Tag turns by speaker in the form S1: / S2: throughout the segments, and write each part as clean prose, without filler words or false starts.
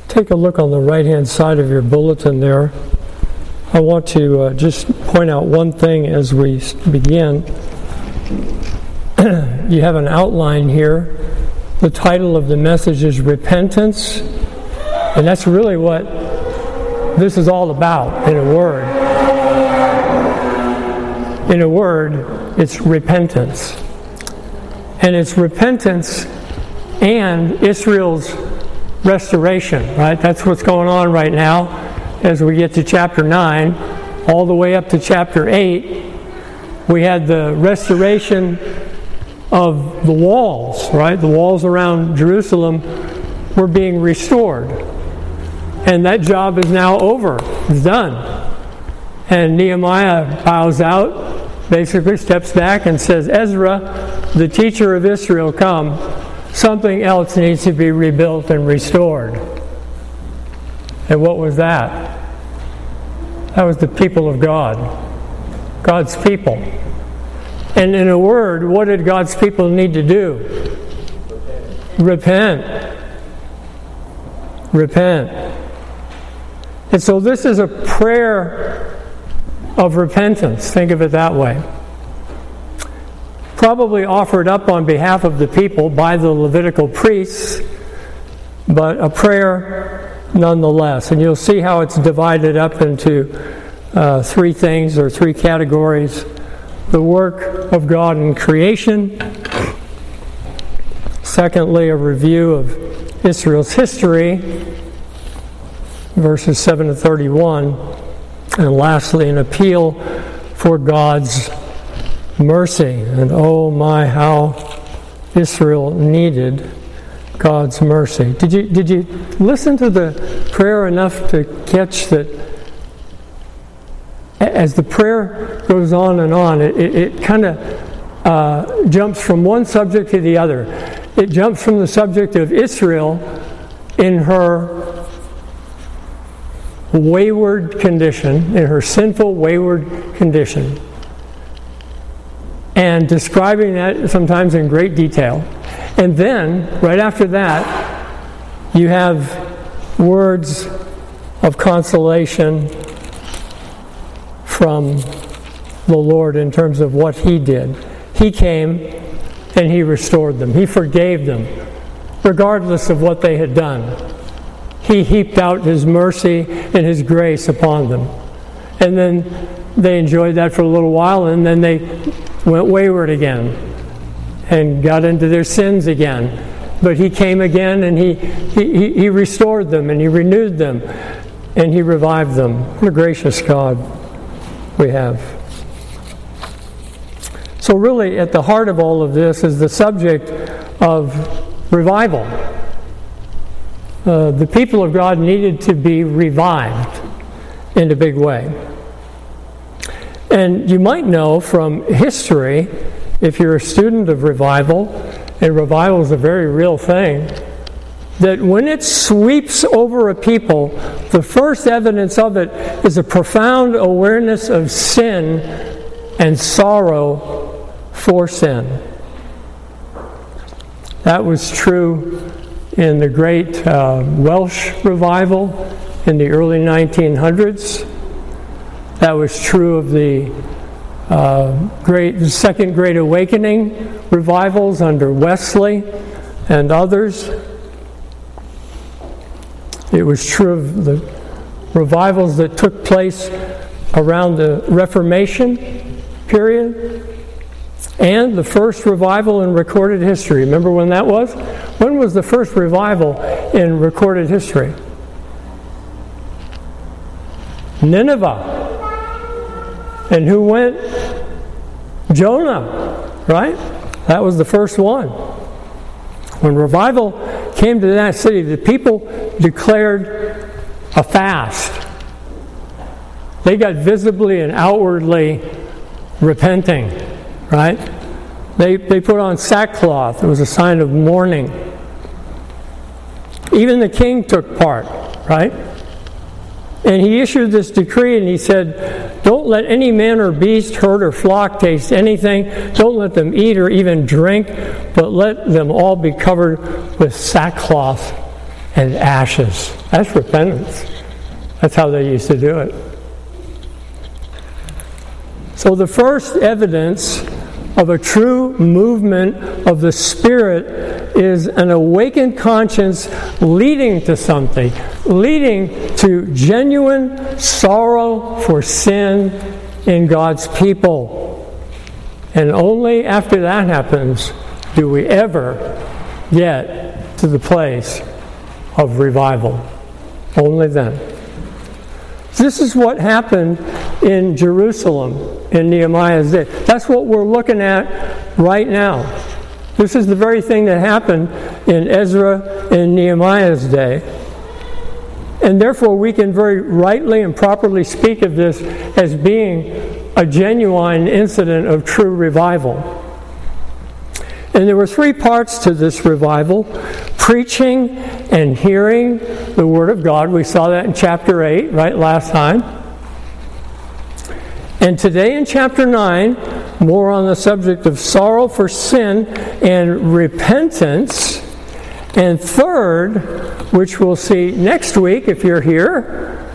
S1: take a look on the right-hand side of your bulletin there. I want to just point out one thing as we begin. You have an outline here. The title of the message is Repentance, and that's really what this is all about in a word. In a word, it's repentance. And it's repentance and Israel's restoration, right? That's what's going on right now as we get to chapter 9, all the way up to chapter 8. We had the restoration of the walls, right? The walls around Jerusalem were being restored. And that job is now over. It's done. And Nehemiah bows out, basically steps back and says, Ezra, the teacher of Israel, come. Something else needs to be rebuilt and restored. And what was that? That was the people of God. God's people. And in a word, what did God's people need to do? Repent. Repent. And so this is a prayer of repentance. Think of it that way. Probably offered up on behalf of the people by the Levitical priests, but a prayer nonetheless. And you'll see how it's divided up into three things or three categories. The work of God in creation. Secondly, a review of Israel's history, verses 7 to 31. And lastly, an appeal for God's mercy. And oh my, how Israel needed God's mercy. Did you listen to the prayer enough to catch that as the prayer goes on, it kind of jumps from one subject to the other. It jumps from the subject of Israel in her wayward condition, in her sinful, wayward condition, and describing that sometimes in great detail. And then, right after that, you have words of consolation from the Lord in terms of what He did. He came and He restored them. He forgave them, regardless of what they had done. He heaped out His mercy and His grace upon them. And then they enjoyed that for a little while, and then they went wayward again and got into their sins again. But He came again and He restored them and He renewed them and He revived them. What a gracious God we have. So really at the heart of all of this is the subject of revival. The people of God needed to be revived in a big way. And you might know from history, if you're a student of revival, and revival is a very real thing, that when it sweeps over a people, the first evidence of it is a profound awareness of sin and sorrow for sin. That was true in the great Welsh revival in the early 1900s. That was true of the Second Great Awakening revivals under Wesley and others. It was true of the revivals that took place around the Reformation period and the first revival in recorded history. Remember when that was? When was the first revival in recorded history? Nineveh. And who went? Jonah, right? That was the first one. When revival came to that city, the people declared a fast. They got visibly and outwardly repenting, right? They put on sackcloth. It was a sign of mourning. Even the king took part, right? And he issued this decree and he said, don't let any man or beast, herd or flock taste anything. Don't let them eat or even drink, but let them all be covered with sackcloth and ashes. That's repentance. That's how they used to do it. So the first evidence of a true movement of the Spirit is an awakened conscience leading to something, leading to genuine sorrow for sin in God's people. And only after that happens do we ever get to the place of revival. Only then. This is what happened in Jerusalem in Nehemiah's day. That's what we're looking at right now. This is the very thing that happened in Ezra and Nehemiah's day. And therefore we can very rightly and properly speak of this as being a genuine incident of true revival. And there were three parts to this revival: preaching and hearing the Word of God. We saw that in chapter 8, right, last time. And today in chapter 9, more on the subject of sorrow for sin and repentance. And third, which we'll see next week if you're here,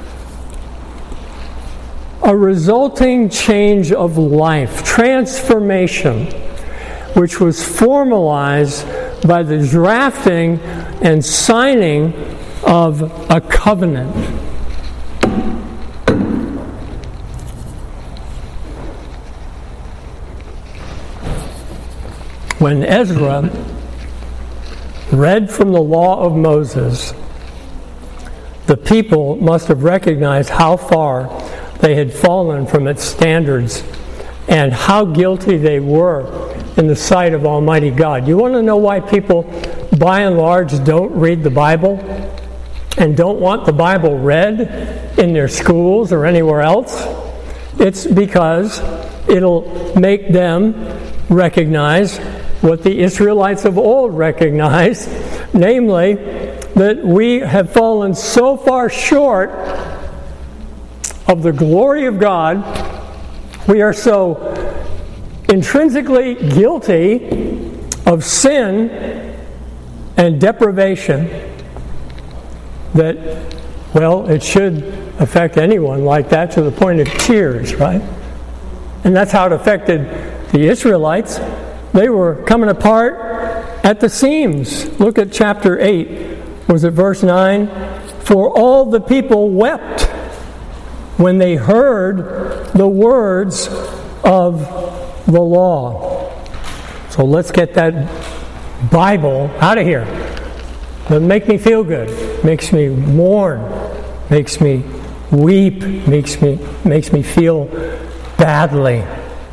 S1: a resulting change of life, transformation, which was formalized by the drafting and signing of a covenant. When Ezra read from the law of Moses, the people must have recognized how far they had fallen from its standards and how guilty they were in the sight of Almighty God. You want to know why people, by and large, don't read the Bible and don't want the Bible read in their schools or anywhere else? It's because it'll make them recognize what the Israelites of old recognized, namely that we have fallen so far short of the glory of God, we are so intrinsically guilty of sin and deprivation that, well, it should affect anyone like that to the point of tears, right? And that's how it affected the Israelites. They were coming apart at the seams. Look at chapter 8. Was it verse 9? For all the people wept when they heard the words of the law. So let's get that Bible out of here. Doesn't make me feel good. Makes me mourn. Makes me weep. Makes me feel badly.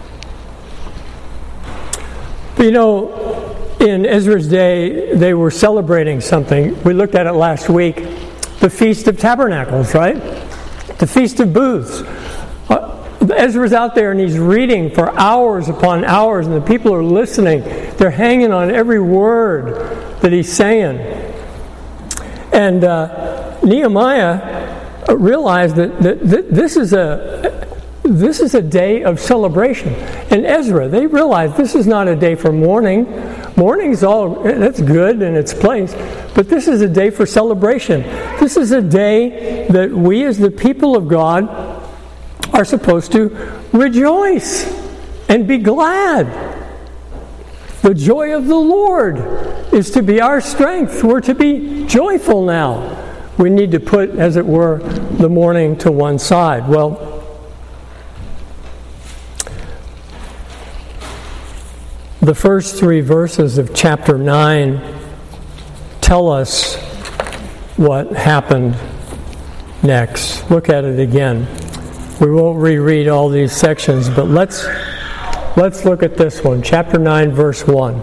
S1: But you know, in Ezra's day, they were celebrating something. We looked at it last week. The Feast of Tabernacles, right? The Feast of Booths. Ezra's out there and he's reading for hours upon hours, and the people are listening. They're hanging on every word that he's saying. And Nehemiah realized that this is a day of celebration. And Ezra, they realized this is not a day for mourning. Mourning's that's good in its place. But this is a day for celebration. This is a day that we as the people of God are supposed to rejoice and be glad. The joy of the Lord is to be our strength. We're to be joyful now. We need to put, as it were, the mourning to one side. Well, the first three verses of chapter 9 tell us what happened next. Look at it again. We won't reread all these sections, but let's look at this one. Chapter 9, verse 1.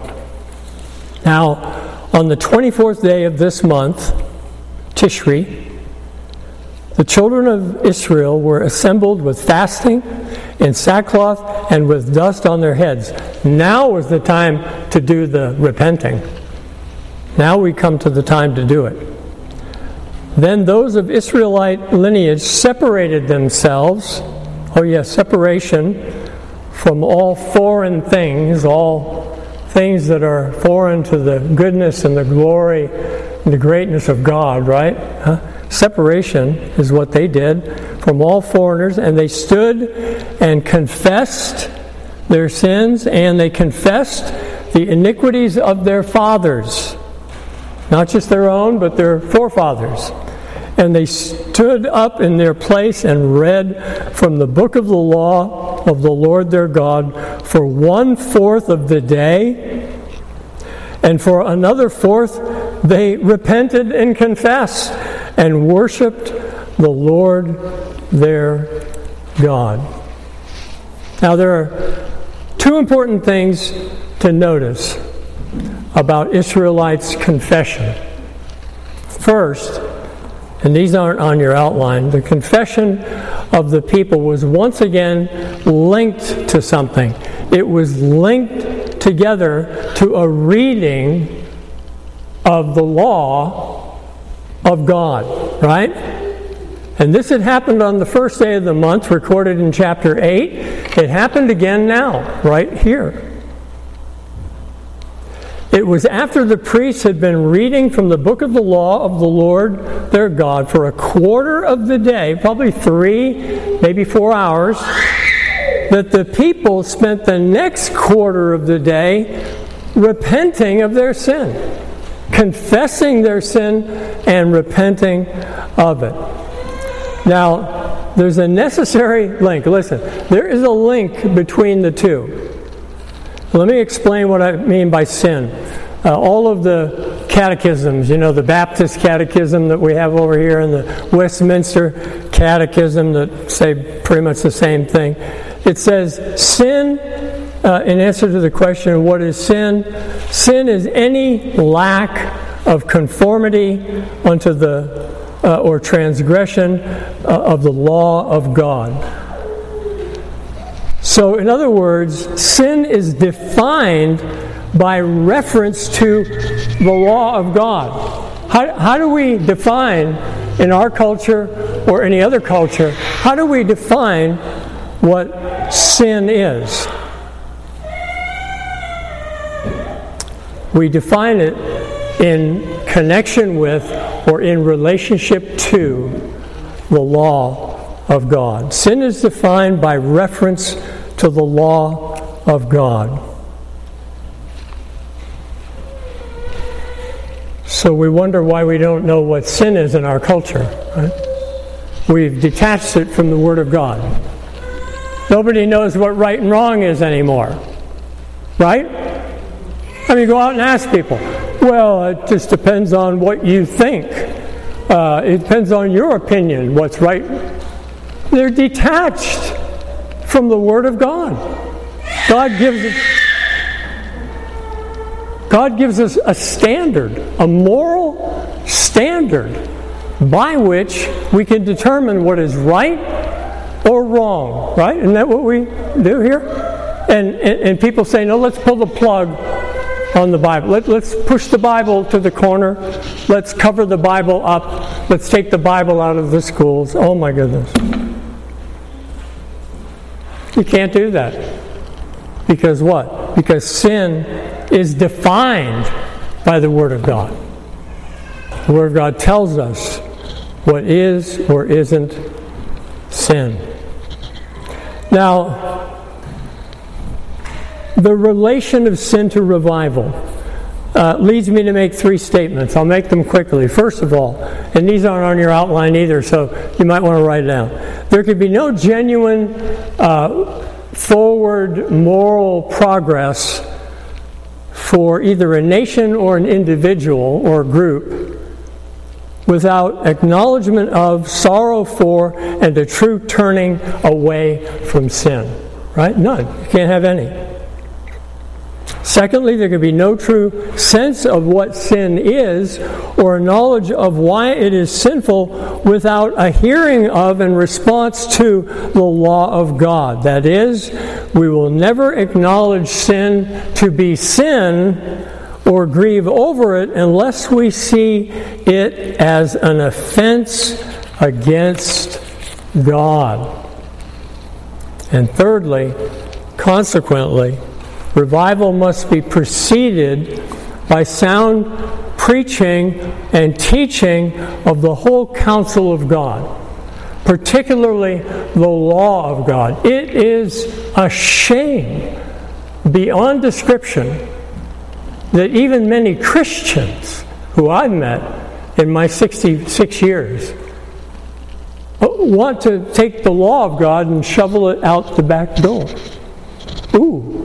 S1: Now, on the 24th day of this month, Tishri, the children of Israel were assembled with fasting, in sackcloth, and with dust on their heads. Now was the time to do the repenting. Now we come to the time to do it. Then those of Israelite lineage separated themselves, separation, from all foreign things, all things that are foreign to the goodness and the glory and the greatness of God, right? Separation is what they did from all foreigners, and they stood and confessed their sins, and they confessed the iniquities of their fathers. Not just their own, but their forefathers. And they stood up in their place and read from the book of the law of the Lord their God for 1/4 of the day. And for another 1/4, they repented and confessed and worshiped the Lord their God. Now there are two important things to notice about Israelites' confession. First, and these aren't on your outline, the confession of the people was once again linked to something. It was linked together to a reading of the law of God, right? And this had happened on the first day of the month, recorded in chapter 8. It happened again now, right here. It was after the priests had been reading from the book of the law of the Lord their God for 1/4 of the day, probably 3, maybe 4 hours, that the people spent the next 1/4 of the day repenting of their sin, confessing their sin and repenting of it. Now, there's a necessary link. Listen, there is a link between the two. Let me explain what I mean by sin. All of the catechisms, the Baptist catechism that we have over here and the Westminster catechism that say pretty much the same thing. It says sin, in answer to the question, what is sin? Sin is any lack of conformity unto the or transgression of the law of God. So, in other words, sin is defined by reference to the law of God. How do we define, in our culture or any other culture, how do we define what sin is? We define it in connection with or in relationship to the law of God. Sin is defined by reference to the law of God. So we wonder why we don't know what sin is in our culture. Right? We've detached it from the Word of God. Nobody knows what right and wrong is anymore. Right? I mean, go out and ask people. Well, it just depends on what you think. It depends on your opinion, what's right. They're detached from the Word of God. God gives us a standard, a moral standard, by which we can determine what is right or wrong. Right? Isn't that what we do here? And people say, no, let's pull the plug on the Bible. Let's push the Bible to the corner. Let's cover the Bible up. Let's take the Bible out of the schools. Oh my goodness. You can't do that. Because what? Because sin is defined by the Word of God. The Word of God tells us what is or isn't sin. Now, the relation of sin to revival leads me to make 3 statements. I'll make them quickly. First of all, and these aren't on your outline either, so you might want to write it down. There could be no genuine forward moral progress for either a nation or an individual or a group without acknowledgement of, sorrow for, and a true turning away from sin. Right? None. You can't have any. Secondly, there can be no true sense of what sin is or a knowledge of why it is sinful without a hearing of and response to the law of God. That is, we will never acknowledge sin to be sin or grieve over it unless we see it as an offense against God. And thirdly, consequently, Revival must be preceded by sound preaching and teaching of the whole counsel of God, particularly the law of God. It is a shame beyond description that even many Christians who I've met in my 66 years want to take the law of God and shovel it out the back door. Ooh.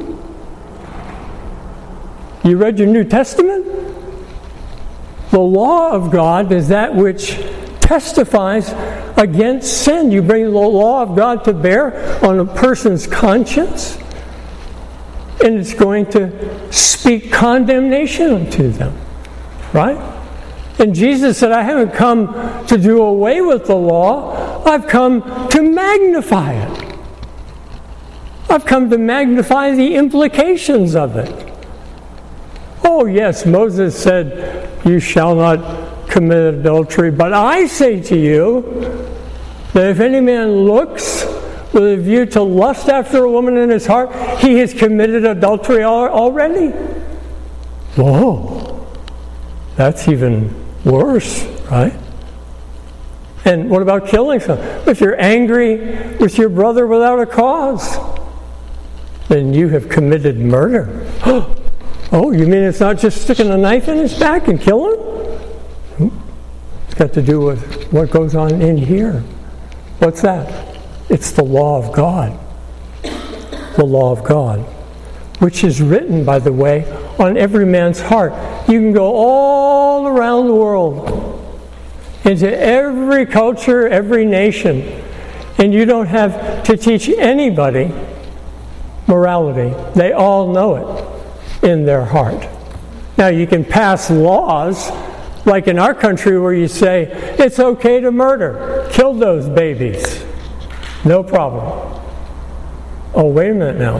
S1: You read your New Testament? The law of God is that which testifies against sin. You bring the law of God to bear on a person's conscience, and it's going to speak condemnation to them. Right? And Jesus said, I haven't come to do away with the law. I've come to magnify it. I've come to magnify the implications of it. Oh, yes, Moses said, you shall not commit adultery. But I say to you that if any man looks with a view to lust after a woman in his heart, he has committed adultery already. Whoa, that's even worse, right? And what about killing someone? If you're angry with your brother without a cause, then you have committed murder. Oh, you mean it's not just sticking a knife in his back and killing him? It's got to do with what goes on in here. What's that? It's the law of God. The law of God, which is written, by the way, on every man's heart. You can go all around the world, into every culture, every nation, and you don't have to teach anybody morality. They all know it in their heart. Now, you can pass laws, like in our country, where you say, it's okay to murder. Kill those babies. No problem. Oh, wait a minute now.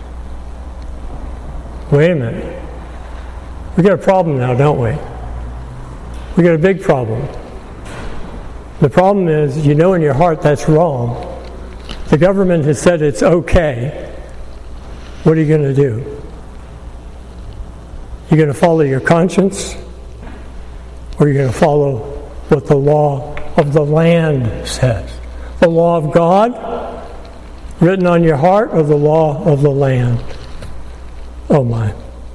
S1: Wait a minute. We got a problem now, don't we? We got a big problem. The problem is, you know in your heart that's wrong. The government has said it's okay. What are you going to do? You're going to follow your conscience, or you're going to follow what the law of the land says? The law of God written on your heart, or the law of the land? Oh my.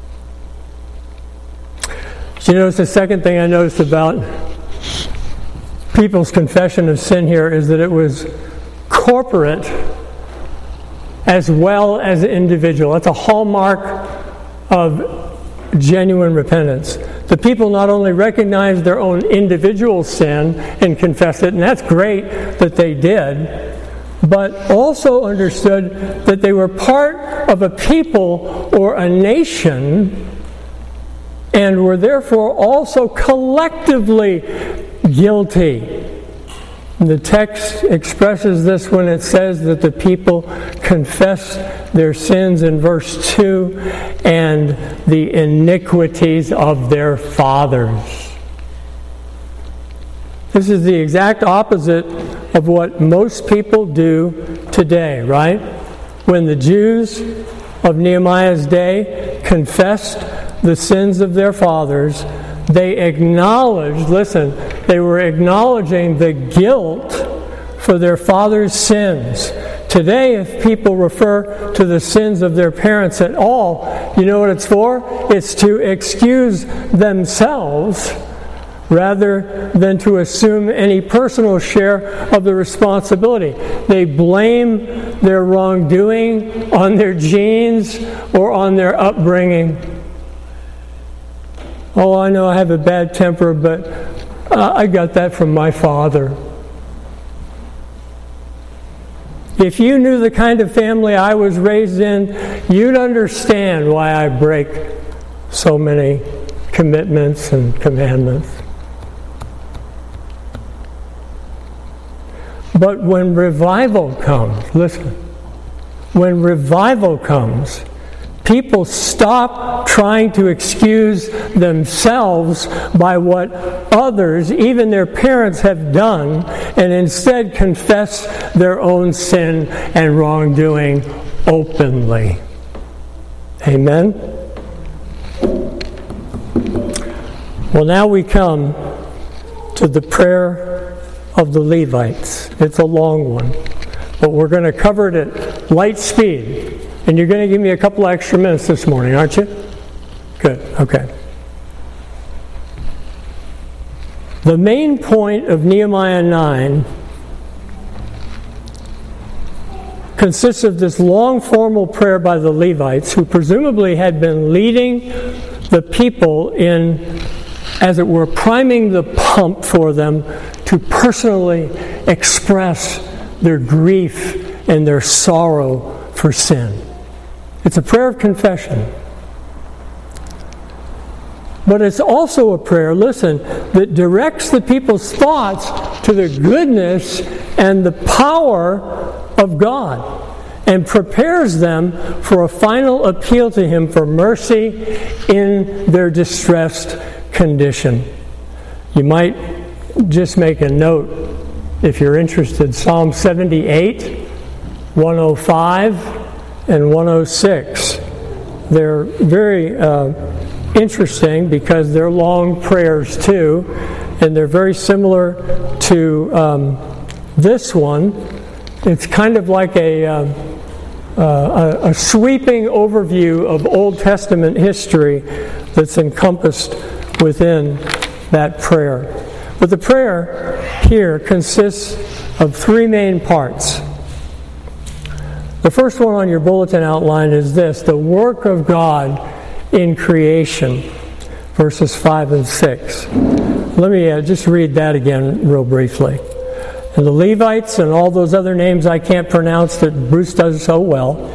S1: You notice the second thing I noticed about people's confession of sin here is that it was corporate as well as individual. That's a hallmark of genuine repentance. The people not only recognized their own individual sin and confessed it, and that's great that they did, but also understood that they were part of a people or a nation and were therefore also collectively guilty. The text expresses this when it says that the people confess their sins in verse 2 and the iniquities of their fathers. This is the exact opposite of what most people do today, right? When the Jews of Nehemiah's day confessed the sins of their fathers, they acknowledged, listen, they were acknowledging the guilt for their father's sins. Today, if people refer to the sins of their parents at all, you know what it's for? It's to excuse themselves rather than to assume any personal share of the responsibility. They blame their wrongdoing on their genes or on their upbringing. Oh, I know I have a bad temper, but I got that from my father. If you knew the kind of family I was raised in, you'd understand why I break so many commitments and commandments. But when revival comes, listen, when revival comes, people stop trying to excuse themselves by what others, even their parents, have done, and instead confess their own sin and wrongdoing openly. Amen? Well, now we come to the prayer of the Levites. It's a long one, but we're going to cover it at light speed. And you're going to give me a couple extra minutes this morning, aren't you? Good, okay. The main point of Nehemiah 9 consists of this long formal prayer by the Levites, who presumably had been leading the people in, as it were, priming the pump for them to personally express their grief and their sorrow for sin. It's a prayer of confession. But it's also a prayer, listen, that directs the people's thoughts to the goodness and the power of God and prepares them for a final appeal to Him for mercy in their distressed condition. You might just make a note, if you're interested, Psalm 78, 105, and 106. They're very interesting because they're long prayers too, and they're very similar to this one. It's kind of like a sweeping overview of Old Testament history that's encompassed within that prayer. But the prayer here consists of three main parts. The first one on your bulletin outline is this: the work of God in creation, verses 5 and 6. Let me just read that again real briefly. And the Levites and all those other names I can't pronounce that Bruce does so well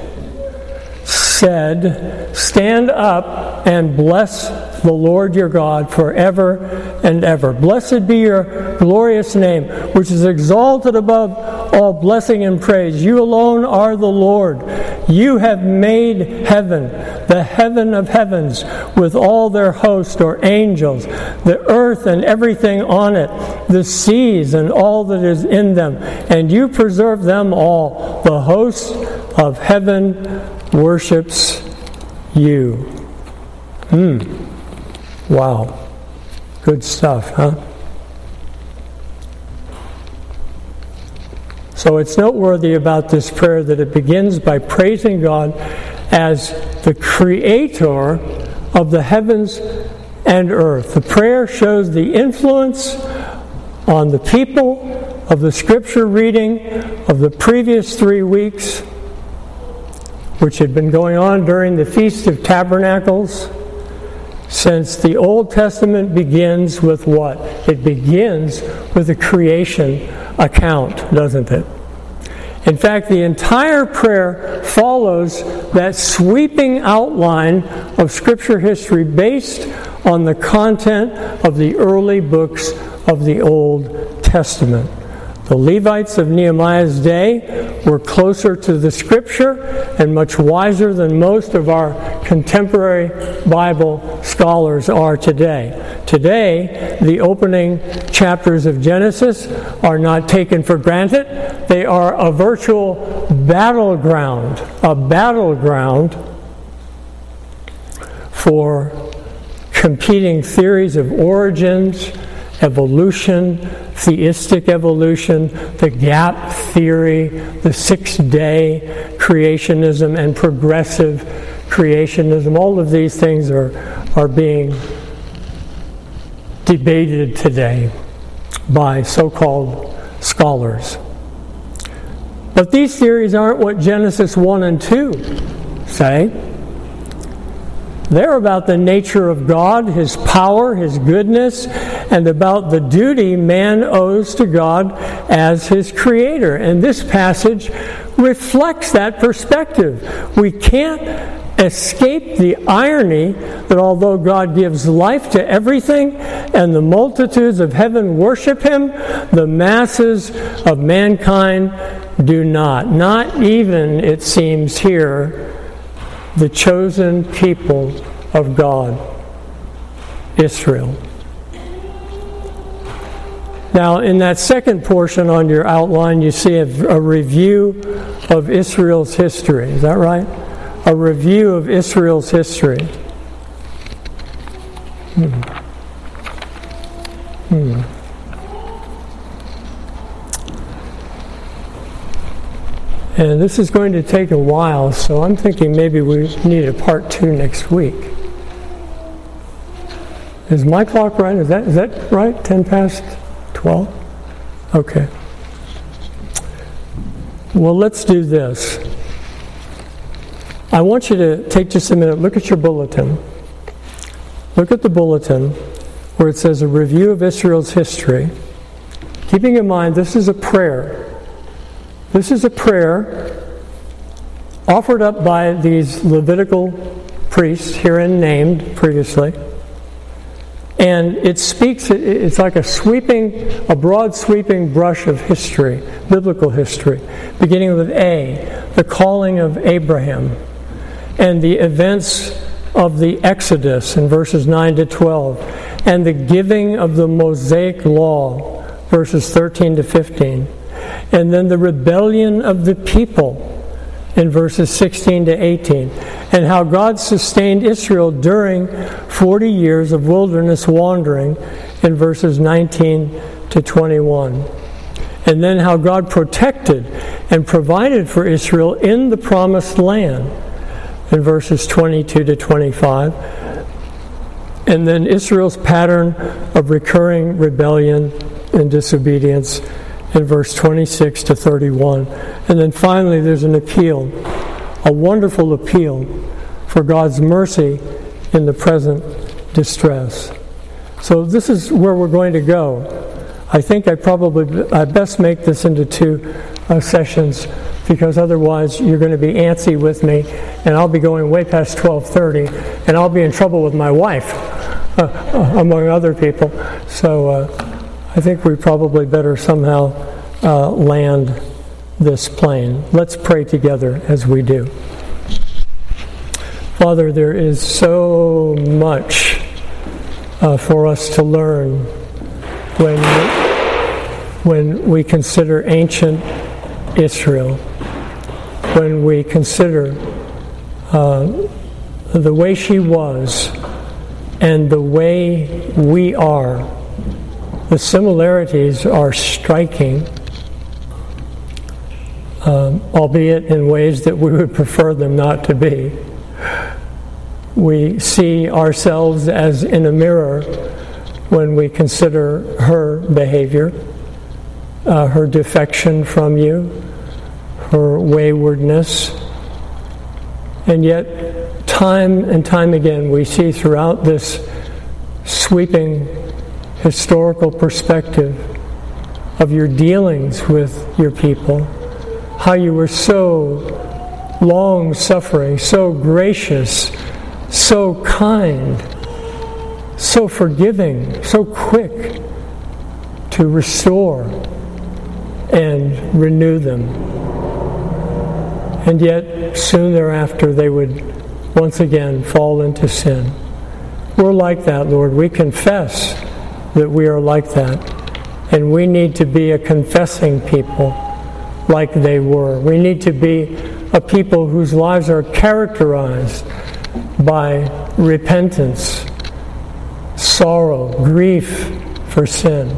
S1: said, "Stand up and bless the Lord your God forever and ever. Blessed be your glorious name, which is exalted above all blessing and praise. You alone are the Lord. You have made heaven, the heaven of heavens, with all their host or angels, the earth and everything on it, the seas and all that is in them, and you preserve them all. The host of heaven worships you." Wow. Good stuff, huh? So it's noteworthy about this prayer that it begins by praising God as the creator of the heavens and earth. The prayer shows the influence on the people of the scripture reading of the previous 3 weeks, which had been going on during the Feast of Tabernacles, since the Old Testament begins with what? It begins with a creation account, doesn't it? In fact, the entire prayer follows that sweeping outline of Scripture history based on the content of the early books of the Old Testament. The Levites of Nehemiah's day were closer to the Scripture and much wiser than most of our contemporary Bible scholars are today. Today, the opening chapters of Genesis are not taken for granted. They are a virtual battleground for competing theories of origins, evolution, theistic evolution, the gap theory, the six-day creationism, and progressive creationism. All of these things are being debated today by so-called scholars. But these theories aren't what Genesis 1 and 2 say. They're about the nature of God, His power, His goodness, and about the duty man owes to God as His Creator. And this passage reflects that perspective. We can't escape the irony that although God gives life to everything and the multitudes of heaven worship Him, the masses of mankind do not. Not even, it seems here, the chosen people of God, Israel. Now, in that second portion on your outline, you see a review of Israel's history. Is that right? a review of Israel's history. And this is going to take a while, so I'm thinking maybe we need a part 2 next week. Is my clock right? Is that right? 10 past 12? Okay. Well, let's do this. I want you to take just a minute, look at your bulletin. Look at the bulletin where it says a review of Israel's history. Keeping in mind, this is a prayer. This is a prayer offered up by these Levitical priests, herein named previously. And it speaks, it's like a broad sweeping brush of history, biblical history, beginning with A, the calling of Abraham, and the events of the Exodus in verses 9 to 12, and the giving of the Mosaic Law, verses 13 to 15, and then the rebellion of the people in verses 16 to 18, and how God sustained Israel during 40 years of wilderness wandering in verses 19 to 21. And then how God protected and provided for Israel in the promised land in verses 22 to 25. And then Israel's pattern of recurring rebellion and disobedience in verse 26 to 31. And then finally there's an appeal, a wonderful appeal for God's mercy in the present distress. So this is where we're going to go. I think I best make this into 2 sessions, because otherwise you're going to be antsy with me, and I'll be going way past 12:30, and I'll be in trouble with my wife, among other people. So I think we probably better somehow land this plane. Let's pray together as we do. Father, there is so much for us to learn when we consider ancient Israel, when we consider the way she was and the way we are. The similarities are striking, albeit in ways that we would prefer them not to be. We see ourselves as in a mirror when we consider her behavior, her defection from you, her waywardness. And yet, time and time again, we see throughout this sweeping historical perspective of your dealings with your people, how you were so long-suffering, so gracious, so kind, so forgiving, so quick to restore and renew them. And yet, soon thereafter, they would once again fall into sin. We're like that, Lord. We confess that we are like that. And we need to be a confessing people like they were. We need to be a people whose lives are characterized by repentance, sorrow, grief for sin.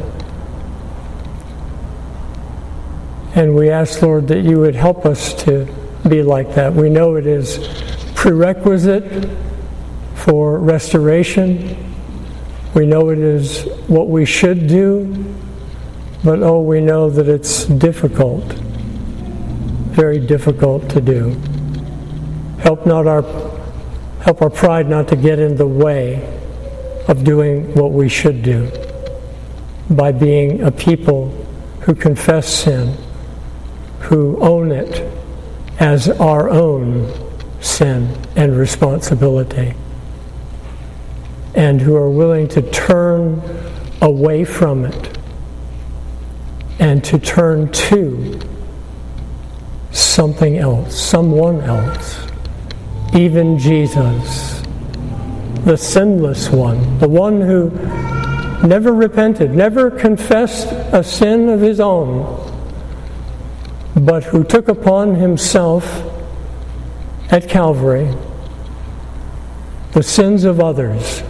S1: And we ask, Lord, that you would help us to be like that. We know it is prerequisite for restoration. We know it is what we should do, but we know that it's difficult, very difficult to do. Help our pride not to get in the way of doing what we should do by being a people who confess sin, who own it as our own sin and responsibility, and who are willing to turn away from it and to turn to something else, someone else, even Jesus, the sinless one, the one who never repented, never confessed a sin of his own, but who took upon himself at Calvary the sins of others,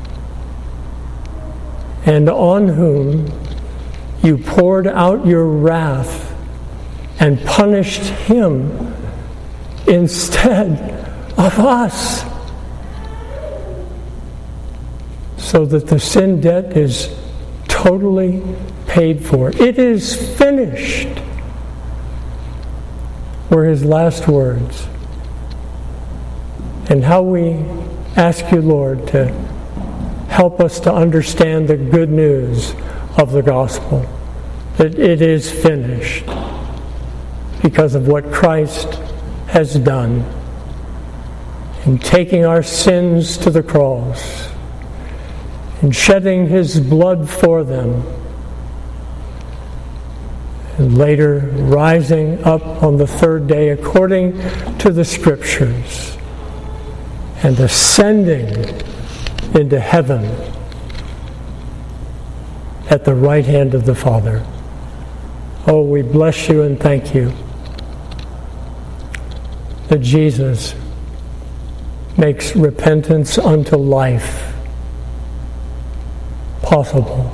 S1: and on whom you poured out your wrath and punished him instead of us, so that the sin debt is totally paid for. It is finished, were his last words. And how we ask you, Lord, to help us to understand the good news of the gospel, that it is finished because of what Christ has done in taking our sins to the cross and shedding his blood for them, and later rising up on the third day according to the Scriptures and ascending into heaven at the right hand of the Father. Oh, we bless you and thank you that Jesus makes repentance unto life possible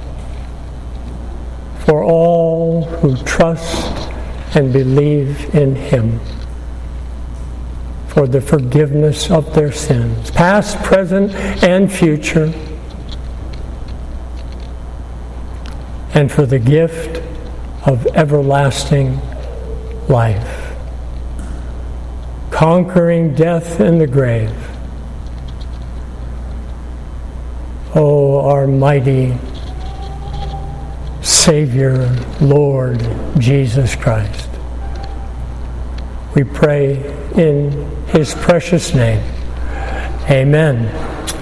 S1: for all who trust and believe in him, for the forgiveness of their sins, past, present, and future, and for the gift of everlasting life, conquering death and the grave. Oh, our mighty Savior, Lord Jesus Christ. We pray in his precious name. Amen.